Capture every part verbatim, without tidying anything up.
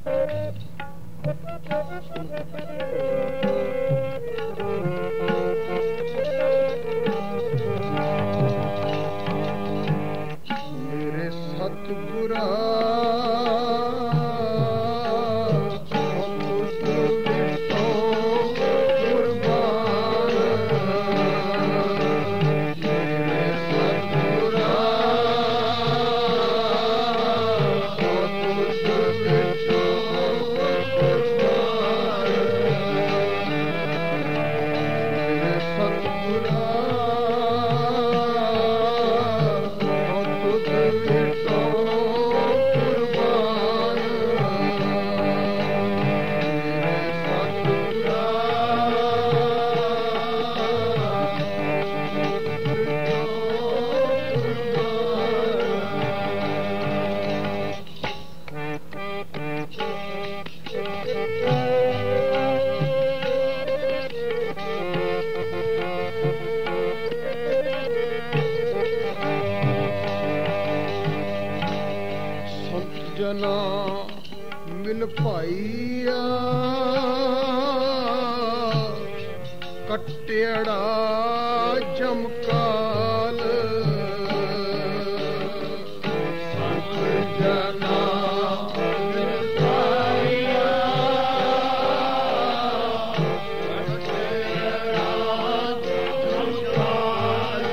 मेरे सतगुरा जना मिल पाइया कट्टेड़ा जमकाल जना मिल पाइया कट्टेड़ा जमकाल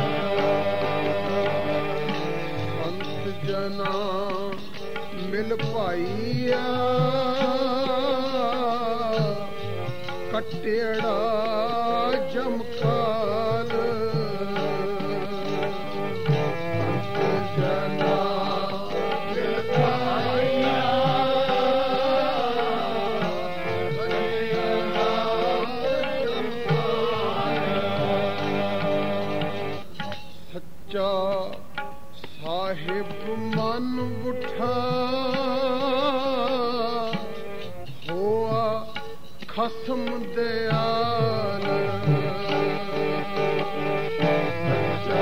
संत जना मिल पाइया कट्टेड़ा जमकाल जना मिल पाइया सच्चा साहिब मन उठा होआ खसम दयाल सच्चा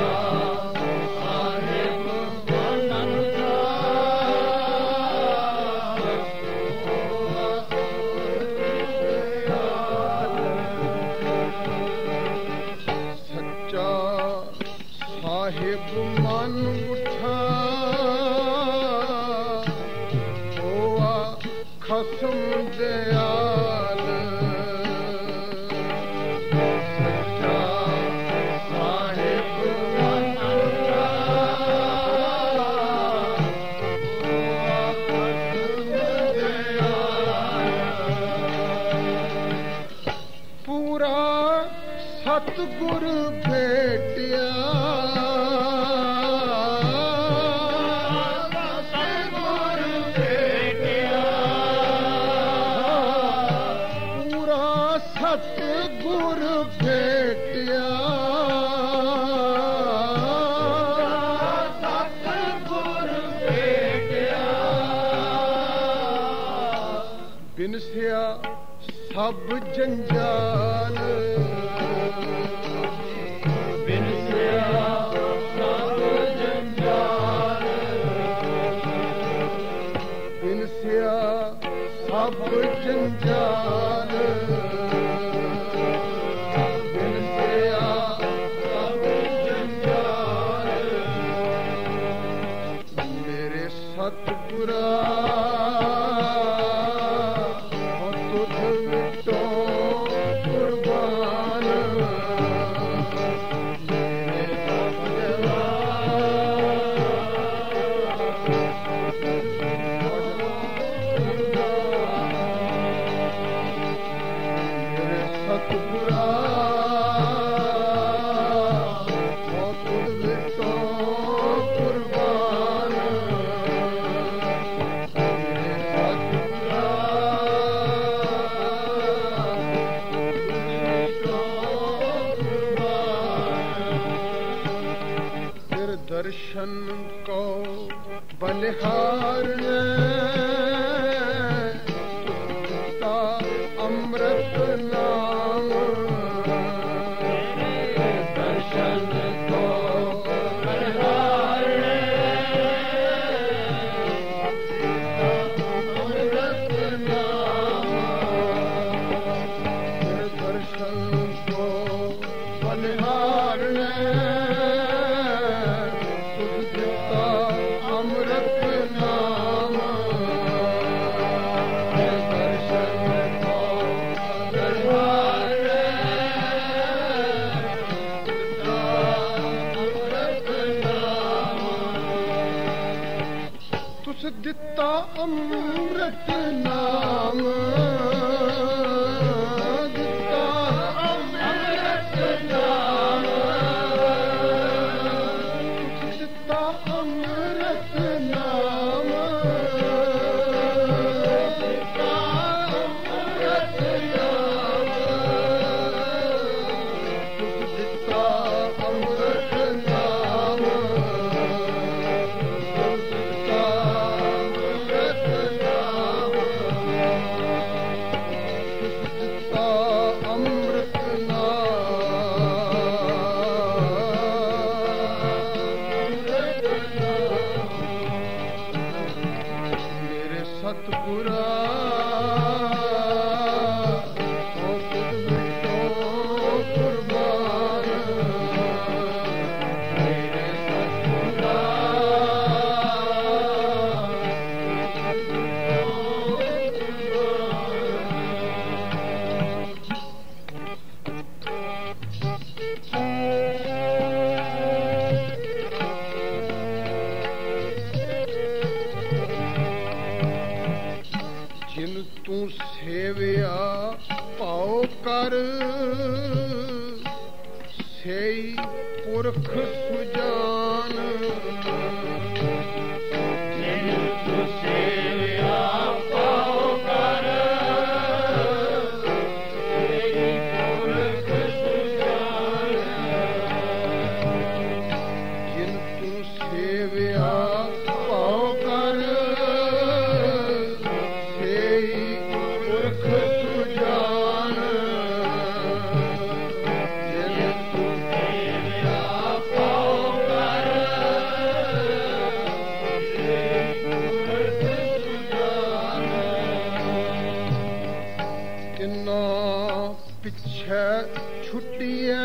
साहिब मन उठा होआ दयाल सच्चा साहिब मन उठा होआ खसम दयाल सच्चा साहिब मन उठा होआ खसम दयाल पूरा सतगुर भेटिया सतगुर भेटिया सतगुर भेटिया बिनसिया सब जंजाल बिनसिया सब जंजाल बिनसिया सब जंजाल सतगुरा तुझ विटो कुर्बान मेरे अमृत नाम दिता अमृत नाम दिता अमृत नाम दिता अमृत नाम दिता अमृत नाम सतपुरा ओ कुर्बान कुर्बान मेरे सतपुरा जिन तू सेविया पाओ कर सेई पुरख सुजान जिन तू सेविया पाओ कर सेई पुरख सुजान जिन तू सेविया पाओ कर पिछे छुट्टिया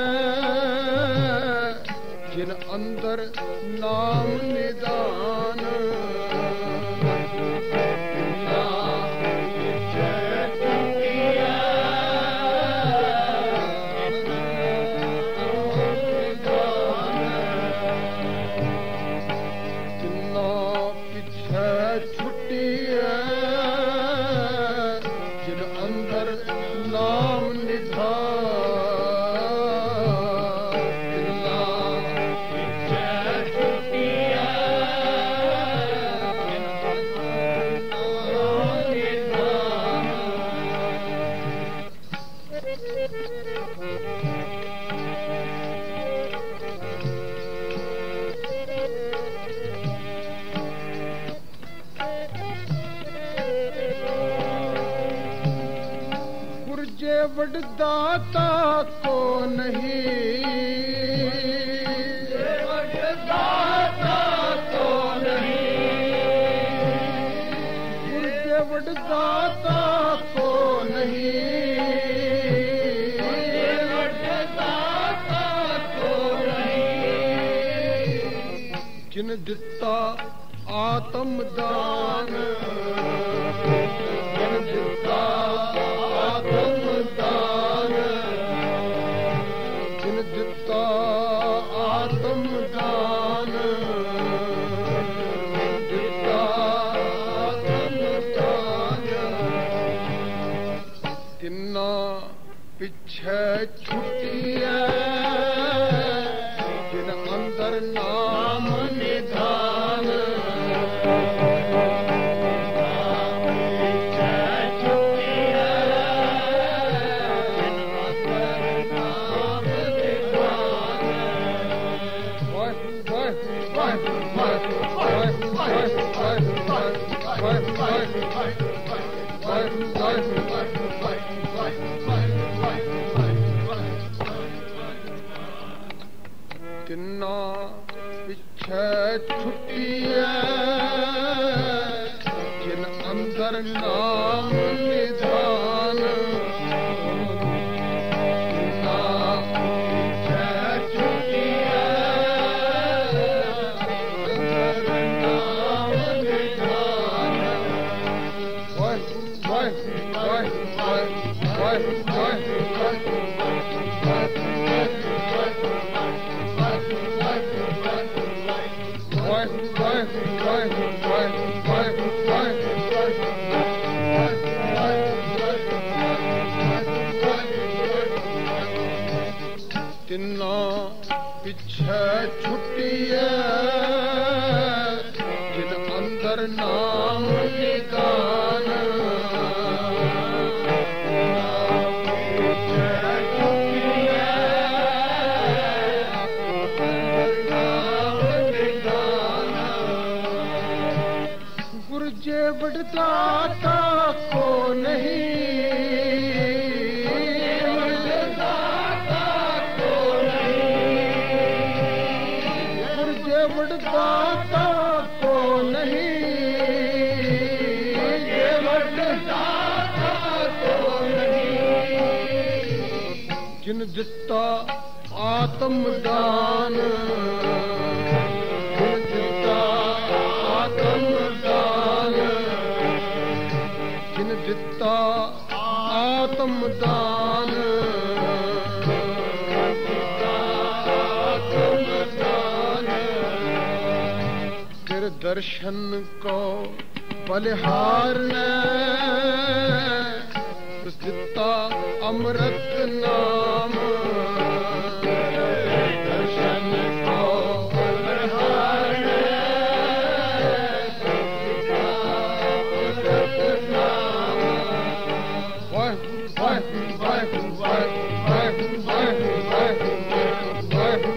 जिन अंदर नाम निदान पिछे छुट्टिया जिन अंदर नाम गुरजे वडदाता को नहीं वडदाता को नहीं गुरजे वडदाता को नहीं वडदाता को नहीं जिन दिता आत्मदान जिन दिता आत्मदान जिन दिता आत्मदान दिता आत्मदान तिन्ना पिछे छुट्टिया जिन अंदर नाम निधान तिन्ना पिछे छुट्टिया जिन अंदर नाम निधान तिन्ना पिछे छुट्टिया अंदर नाम निधान वाह वाह वाह वाह वाह Why, why, why, why, why, why, why, why, why, जिन दिता आत्मदान, जिन दिता आत्मदान, जिन दिता आत्मदान, आत्मदान, तेरे दर्शन को बलिहार ने दिता अमृत नाम, दर्शन को बलिहार ने दिता अमृत नाम। वाहिगुरु वाहिगुरु वाहिगुरु वाहिगुरु वाहिगुरु वाहिगुरु वाहिगुरु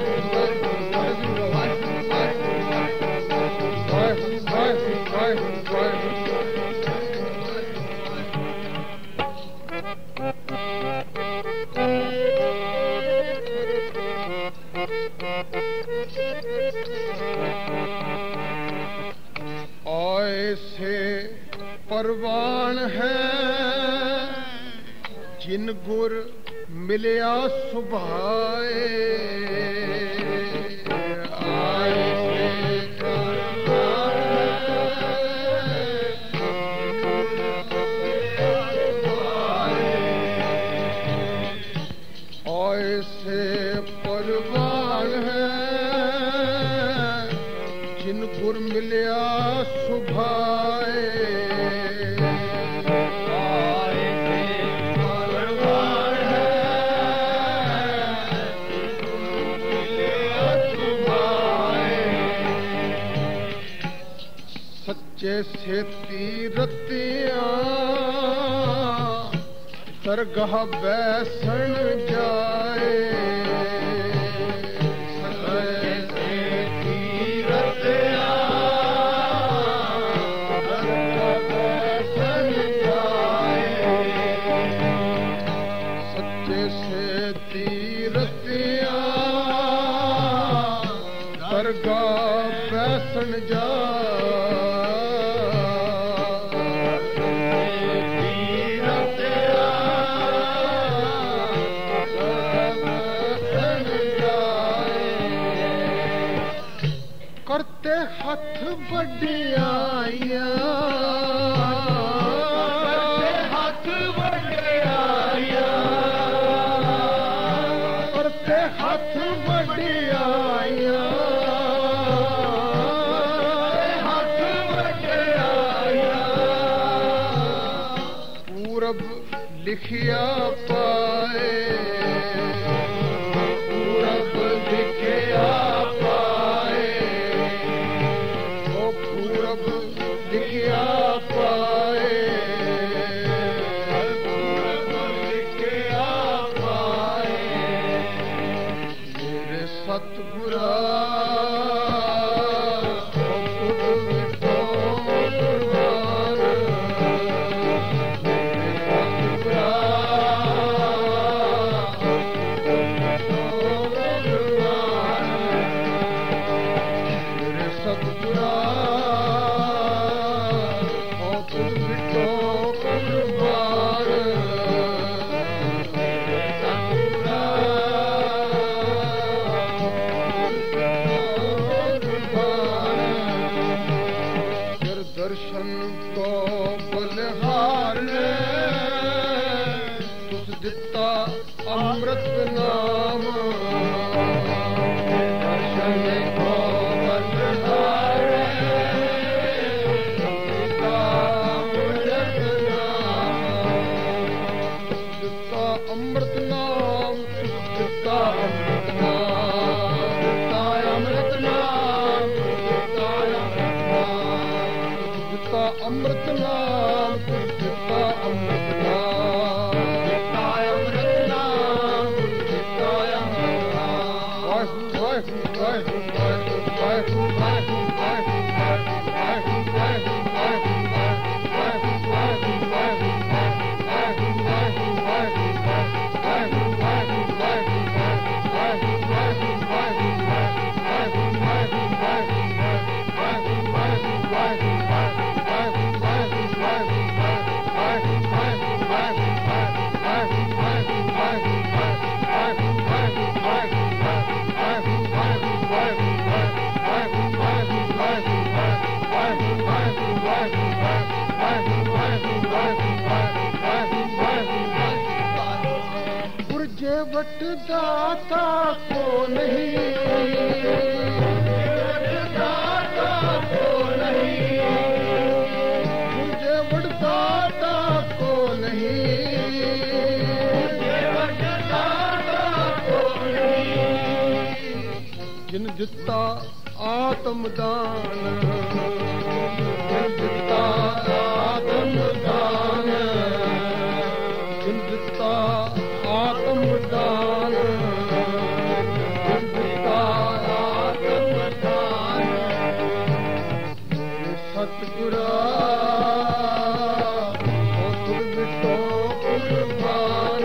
ऐसे परवान है जिन गुर मिलिया सुभाए, ऐसे परवान है जिन गुर मिलिया सुभाए, सच्चे से तीरतियां दरगाह बैसन जाए, सच्चे से तीरतियां दरगाह बैसन जाए, सच्चे से तीरतियां दरगाह बैसन जाए, करते हाथ बढ़ियाइया, करते हाथ बढ़ियाइया, करते हाथ बढ़ियाइया, हाथ बढ़ियाइया, पूरब लिखिया पाए, पूरब लिखिया लिखिया पाए, लिखिया पाए, मेरे सतगुरा मेरे सतगुरा दर्शन को बलिहार ने तुस दिता अमृत नाम, दर्शन को बलिहार ने दिता अमृत नाम, दिता अमृत नाम, दिता अमृत नाम, दिता अमृत नाम, दिता अमृत नाम, दिता अमृत नाम, दिता अमृत नाम, दिता अमृत नाम। वाहिगुरु वाहिगुरु वाहिगुरु वाहिगुरु वाहिगुरु वाहिगुरु वाहिगुरु वट दाता को नहीं, दाता को नहीं, मुझे वट दाता को नहीं, मुझे वट दाता को नहीं। जिन दिता आत्मदान, जिन दिता आत्मदान, जिन दिता आत्मदान, जिन दिता आत्मदान, सतगुरा हो तुम बिटो कुर्बान,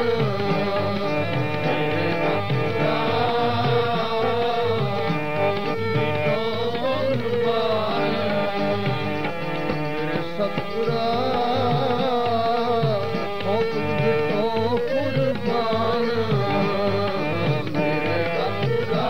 सतगुरा हो तुम बिटो कुर्बान, मेरे सतगुरा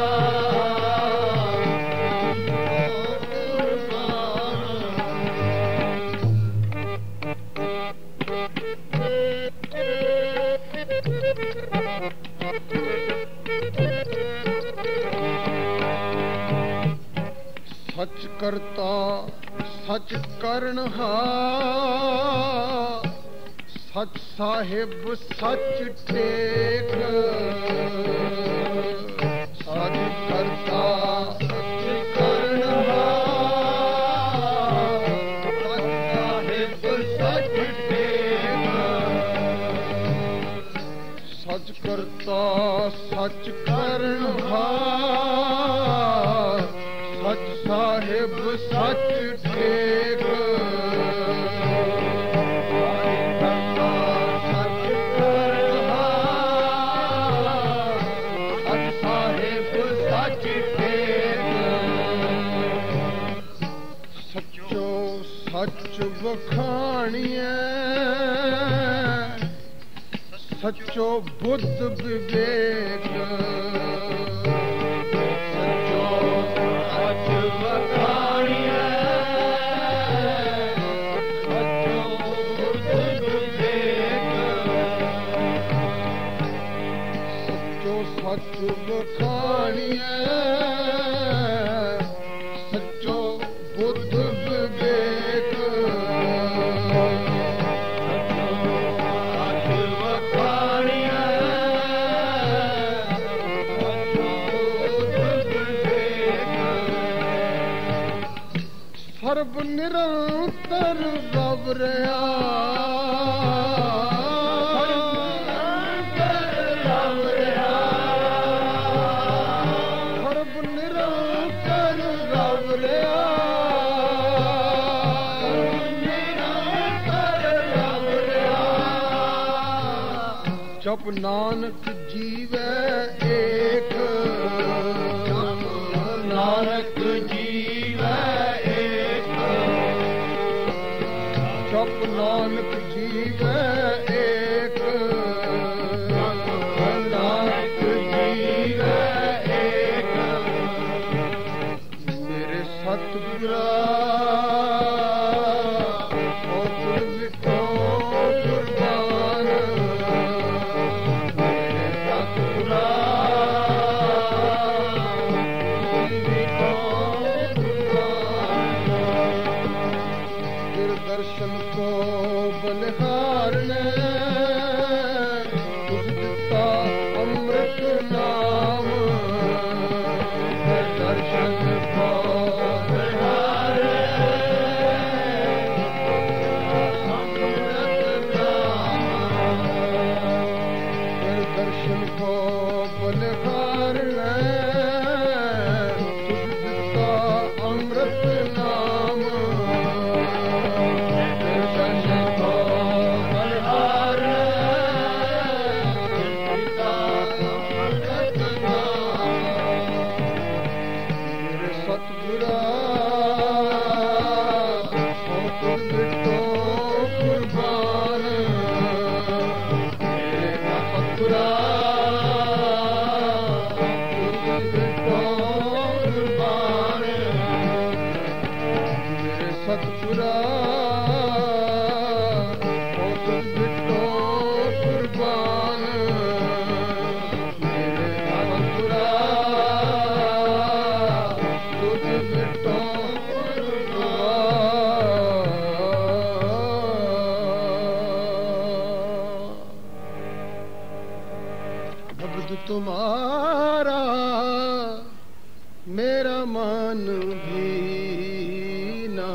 सच करता सच करनहार, सच साहिब सच टेक, सच करता सच करनहार, सच साहिब सच टेक, सच करता सच करनहार, सच साहिब सच टेक, सच करनहार, सच साहिब सच टेक। सचो सच वखाणिए, सचो बुद्ध विवेक, सच वखाणिए, सचो बुद्ध विवेक, सच वखाणिए, सचो बुद्ध विवेक। सर्ब निरंतर रव रहा, जप नानक जीवै एक, जप नानक जीवै एक, जप नानक जीवै एक, जप नानक जीवै एक। मेरे सतगुरा हो तुम बिटो कुर्बान, दर्शन को बलिहारने, तुझ दिता अमृत नाम, दर्शन को बलिहारने, अमृत नाम, दर्शन को बलिहारने, तुझ दिता अमृत नाम, दर्शन को तुम्हारा मेरा मन भी ना,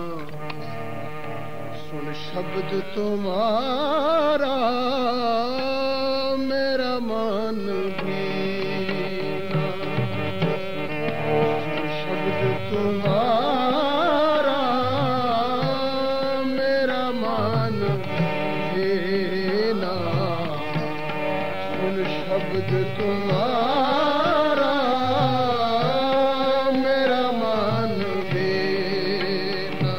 सुन शब्द तुम्हारा मेरा मन भी ना, सुन शब्द तुम्हारा मेरा मन भी ना, सुन शब्द तुम्हारा मेरा मन बेना।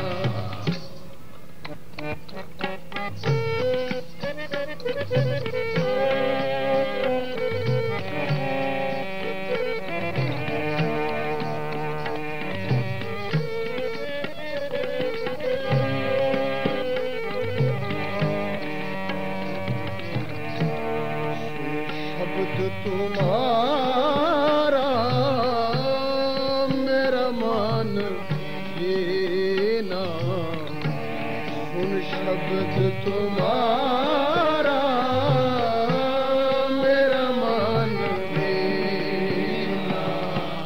शब्द तुम्हारा मेरा मन बेना, सुन शब्द तुम्हारा मेरा मन बेना।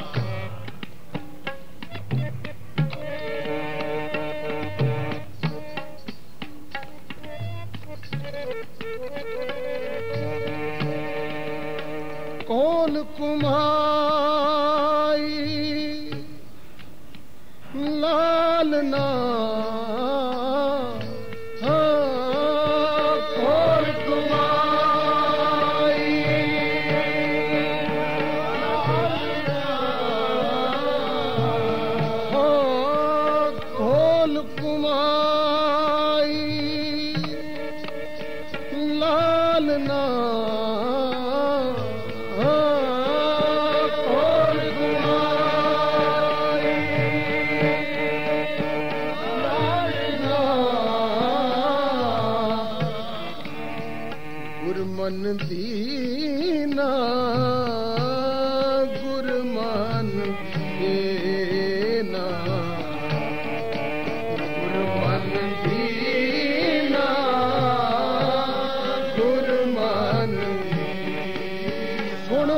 कौन कुमाई लालना, हाँ कौन कुमाई लालना, हाँ कौन कुमाई लालना, गुरमन दीना गुरमन देना, गुरमन दीना गुरमन सुन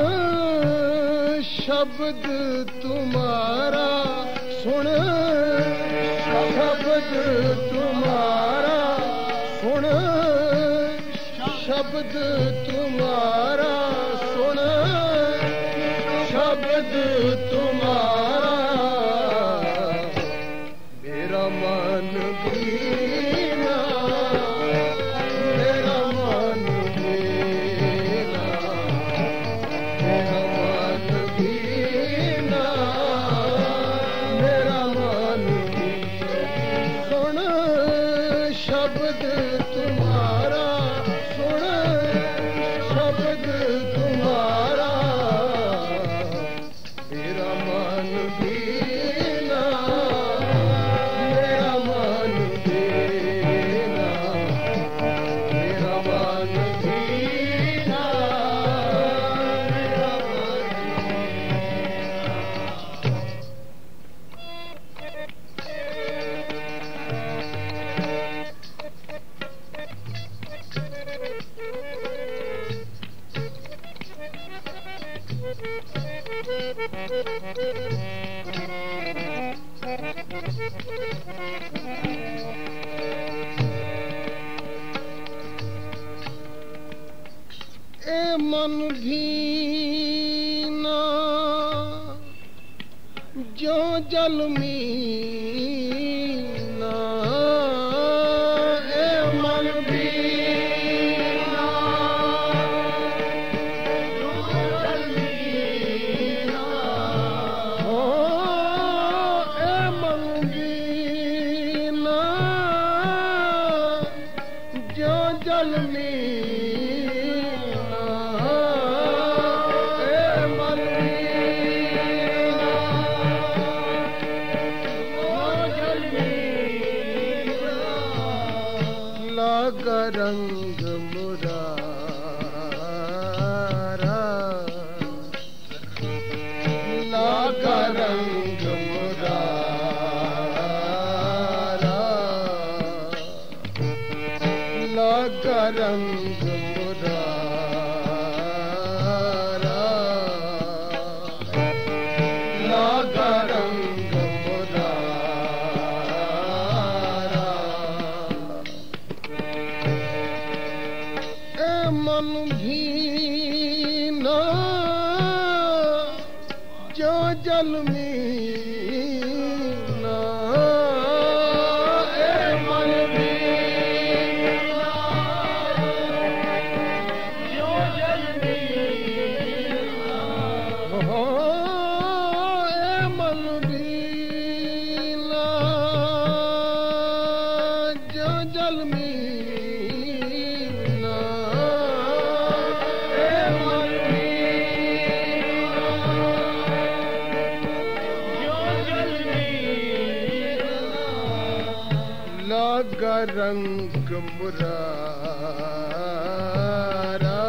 शब्द तुम्हारा, सुन शब्द तुम्हारा, सुन शब्द तुम्हारा, सुन शब्द तुम्हारा मेरा मन बीना, मेरा मन बीना, मेरा मन बीना, मेरा मन बीना, सुन शब्द तुम्हारा, सुन शब्द तुम्हारा मेरा मन बीना, मेरा मन बीना, मेरा मन बीना, मेरा मन ए मन भीना जो जल मीना, ए मन भीना जो जल मीना, हो ए मन भीना जो जल मीना, ए मन भीना जो जल मीना, लागा रंग मुरारा, लागा रंग मुरारा, लागा रंग मुरारा, मन भी ना जो जल में ना ए मन भी ना जो जल में हो ए मन भी ना जो जल में लागा रंग मुरारा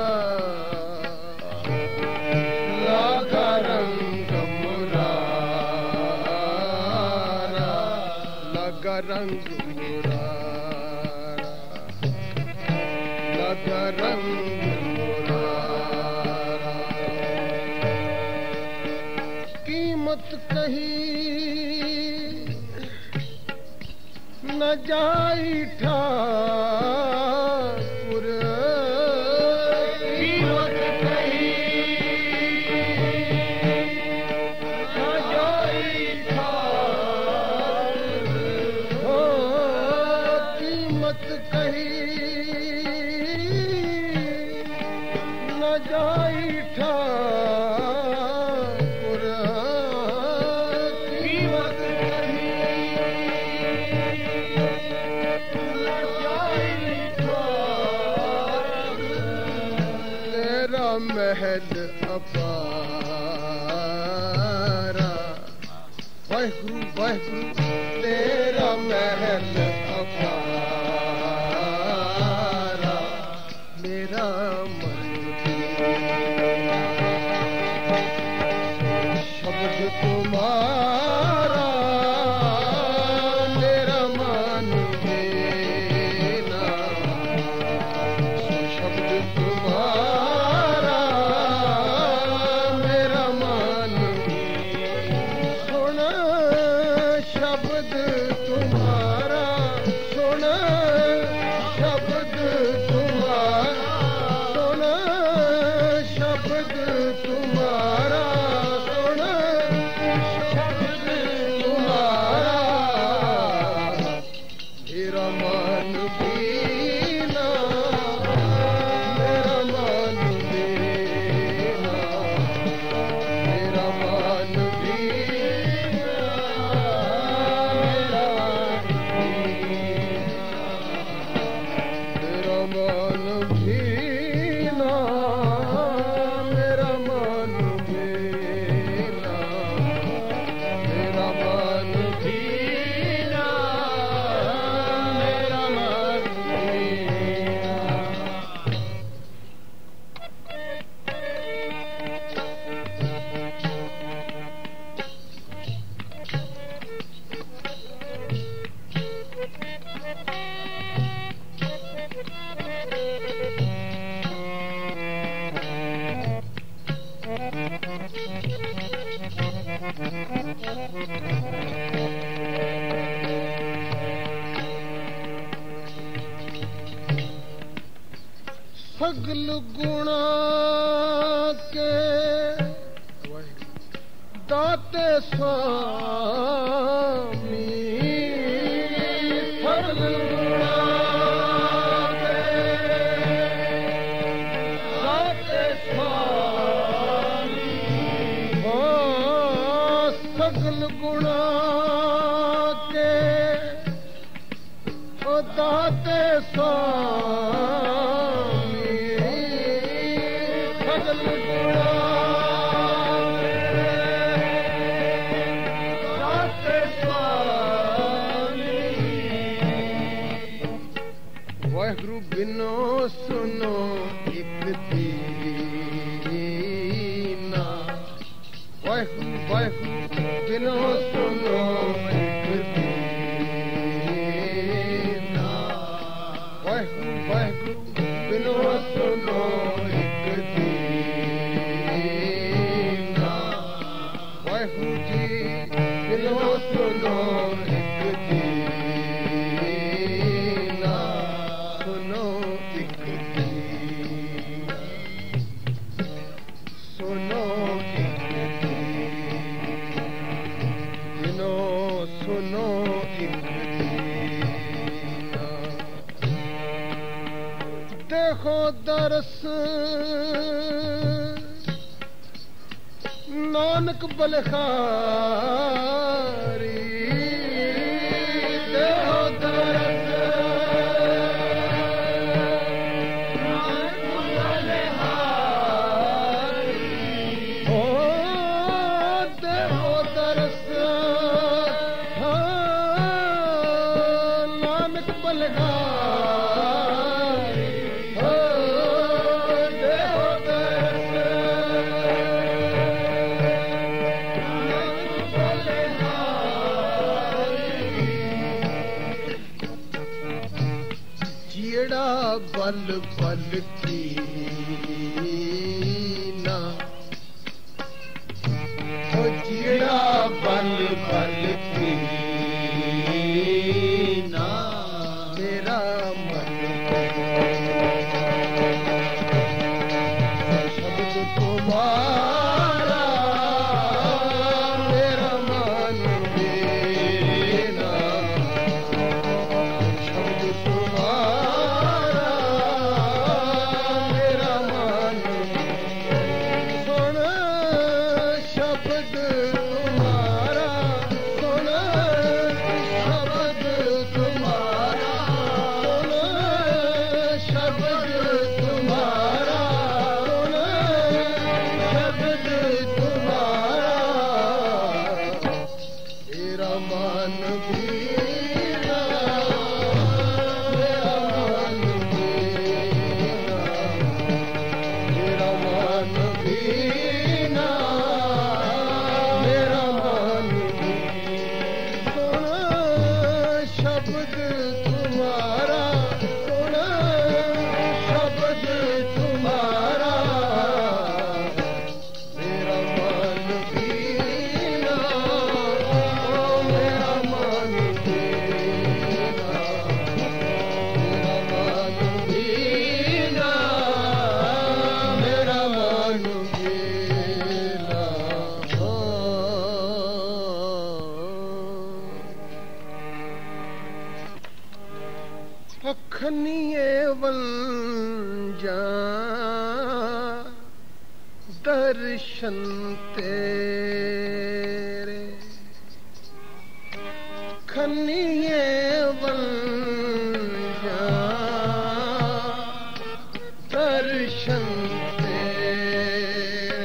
लागा रंग मुरारा लागा रंग मुरारा लागा रंग मुरारा कीमत कही न जाई ठाकुर कीमत कही न जाई ठाकुर हो कीमत कही न जाई ठाकुर कीमत महल अपारा वाहिगुरु वाहिगुरु तेरा महल अपारा मेरा मन शब्द तुम्हारा मेरा मन देना शब्द तुम्हारा शब्द तुम्हारा सुन शब्द तुम्हारा सुन शब्द तुम्हारा सुन शब्द तुम्हारा मेरा मन बीना मेरा मन बीना मेरा मन सगल गुणा के दाते स्वामी सगल गुणा के दाते स्वामी हो सगल गुणा के दाते स्वामी सगल गुणा दाते स्वामी वाहिगुरु बिनो सुनो एक दीना वाहिगुरु वाहिगुरु बिनो सुनो एक दीना वाहिगुरु वाहिगुरु बिनो सुनो एक दीना वाहिगुरु जी बिनो सुनो एक दीना सुनो एक दीना देखो दरस नानक बलखारी देखो दरस बल बल की ना ओ जीड़ा बल बल की ना मेरा मन शब्द तुम्हारा मेरा मन मेरा शब्द तुम्हारा खनिए वंजा दर्शन तेरे खनिए वंजा दर्शन तेरे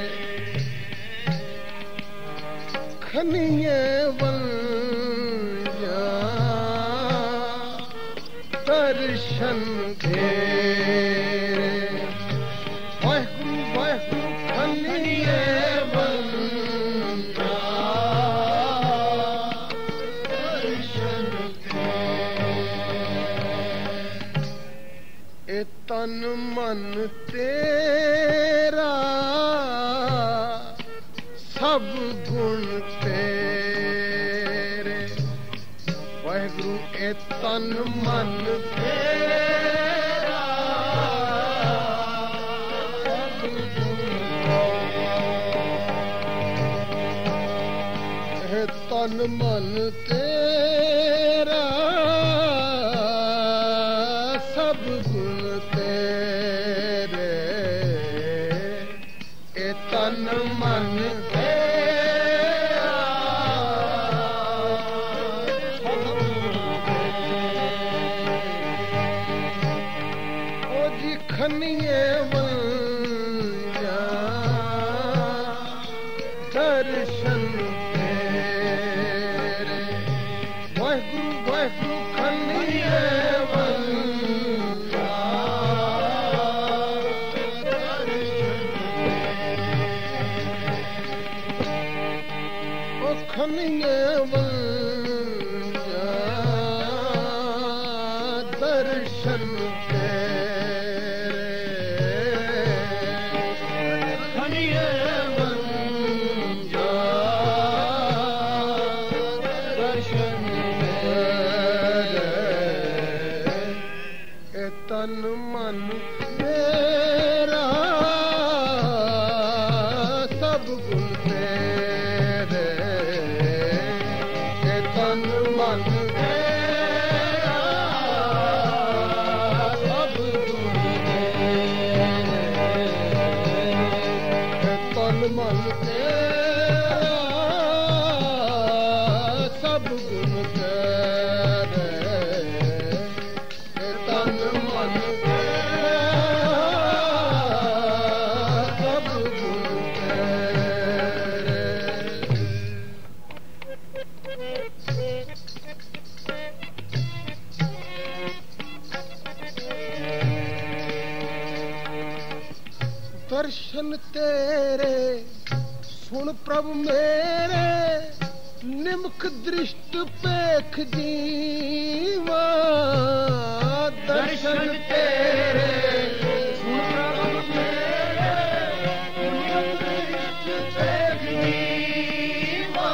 खनिए वंजा दर्शन तेरे वाहिगुरु वाहिगुरु खनिए वंजा दर्शन तेरे ए तन मन तेरा सब गुण तेरे वाहिगुरु ए तन मन तेरा सब गुण ए तन मन तेरा सब गुण तेरे ए तन मन खनिए वंजा दर्शन तेरे वाहिगुरु वाहिगुरु खनिए वंजा ओ खनिए वंजा दर्शन तन मन तेरा सब गुण तेरे तन मन तेरा सब गुण तेरे मन सब गुण तेरे। दर्शन तेरे सुन प्रभु मेरे, निमख दृष्ट पेख जीवा। दर्शन तेरे सुन प्रभु मेरे, निमख दृष्ट पेख जीवा।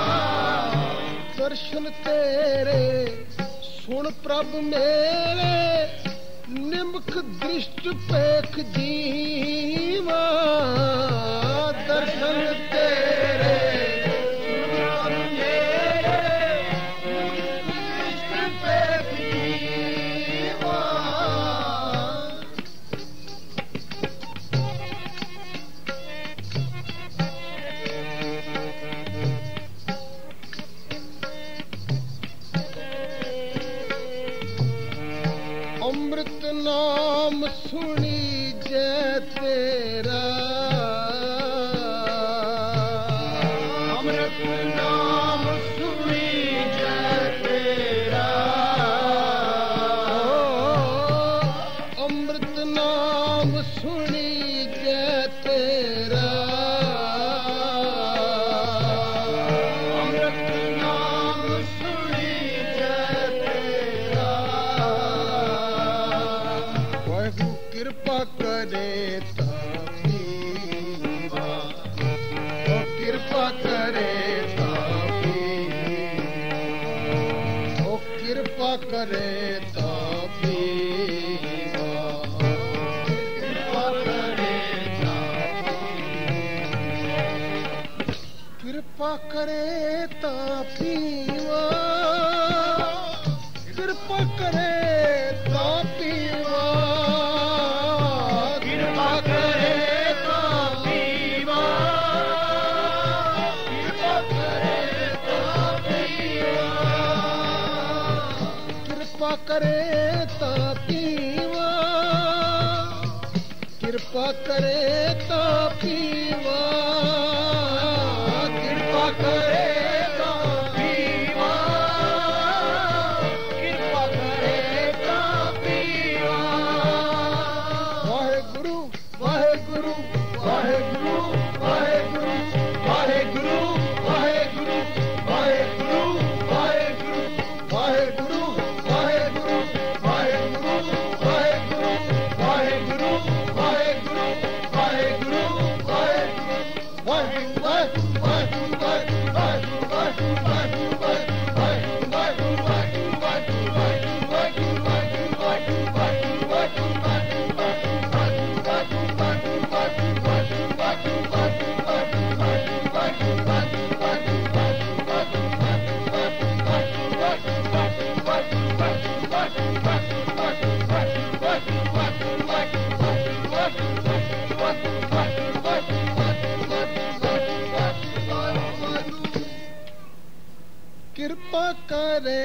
दर्शन तेरे सुन प्रभु मेरे, निमख दृष्ट पेख जीवा। दर्शन तेरे अमृत नाम सुनी जय तेरा। अमृत नाम सुनी जय तेरा। अमृत नाम सुनी जय तेरा। अमृत नाम सुनी जय तेरा। वाहिगुरु कृपा करे तापीवा, ओ कृपा करे तापीवा, ओ कृपा करे तापीवा, कृपा करे तापीवा, कृपा करे तापीवा, कृपा करे तापीवा। कृपा करे तापीवा, कृपा करे तापीवा, कृपा करे तापीवा, कृपा करे तापीवा। वाहेगुरु वाहेगुरु वाहेगुरु वाहेगुरु वाहेगुरु वाहेगुरु वाहेगुरु वाहेगुरु वाहेगुरु कृपा करे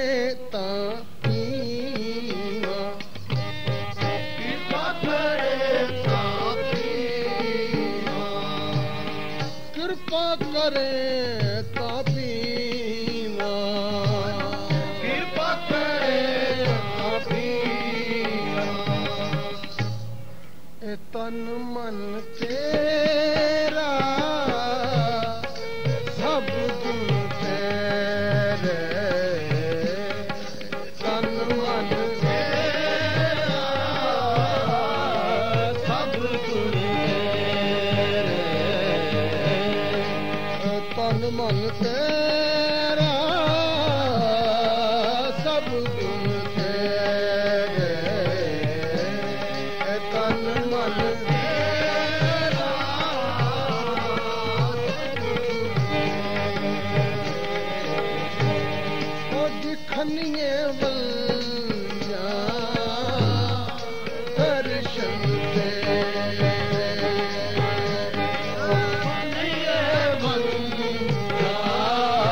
तापीवा, कृपा करे तापीवा, कृपा करे तापीवा, कृपा करे तापीवा। ए तन मन तेरा सब गुण तेरे। तन मन तेरा सब गुण तेरे। तन मन तेरा सब गुण तेरे। तन मन खनिए बल्ला दर्शन तेरे। खनिए बल्ला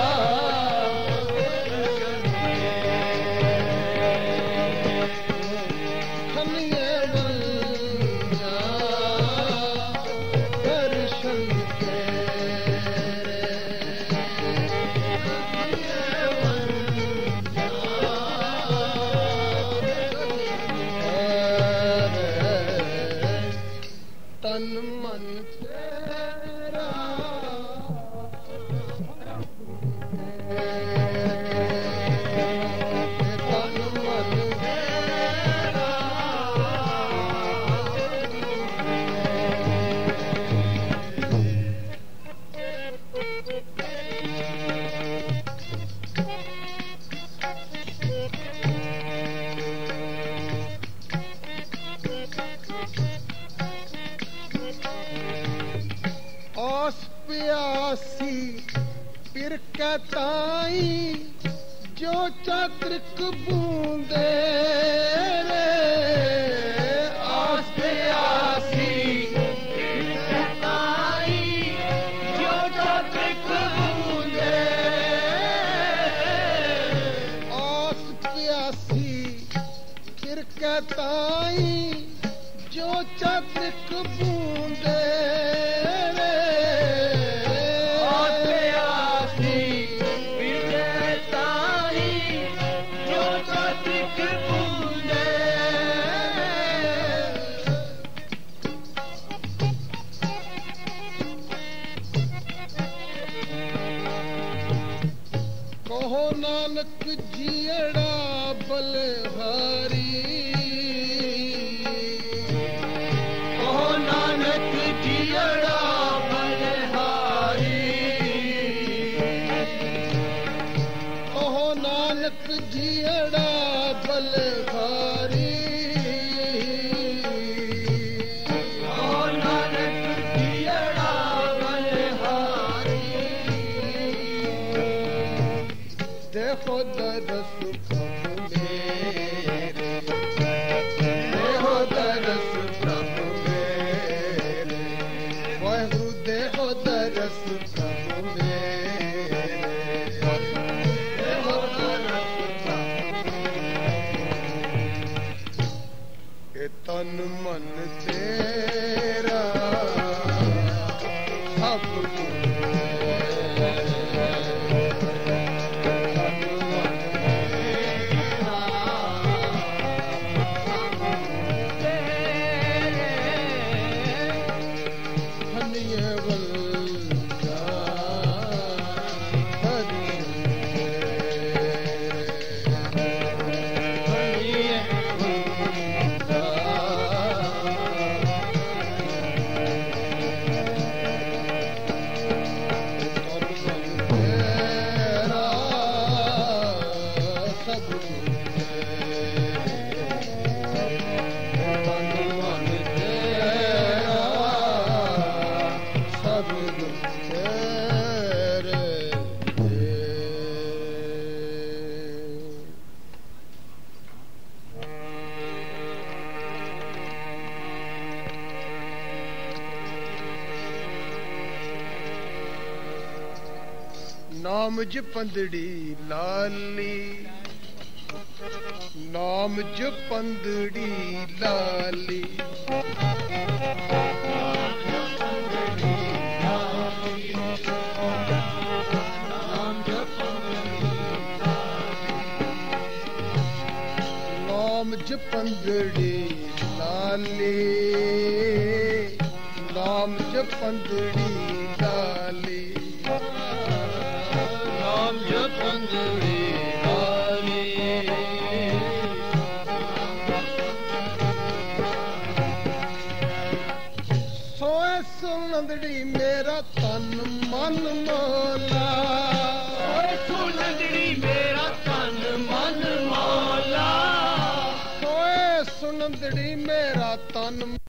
खनिए बलिया दर्शन तेरे तन मन तेरा तन मन आस प्यासी पिर कहताई जो चातृक बूंदे रे आस प्यासी पिर कहताई जो चातृक बूंदे आस प्यासी पिर कहताई जो चातृक बूंदे कहो नानक जियड़ा बलहारी कहो नानक जियड़ा बलहारी कहो नानक जियड़ा बलहारी कहो नानक जियड़ा बलहारी देखो दरस प्रभु मेरे देखो दरस प्रभु मेरे वाहु देखो दरस प्रभु मेरे देखो दरस प्रभु मेरे तन मन तेरा सब नाम जपंदड़ी लाली नाम जपंदड़ी लाली नाम जपंदड़ी लाली नाम जपंदड़ी लाली नाम जपंदड़ी लाली सोए सुनंदड़ी मेरा तन मन मौला सोए सुनंदड़ी मेरा तन मन मौला सोए सुनंदड़ी मेरा तन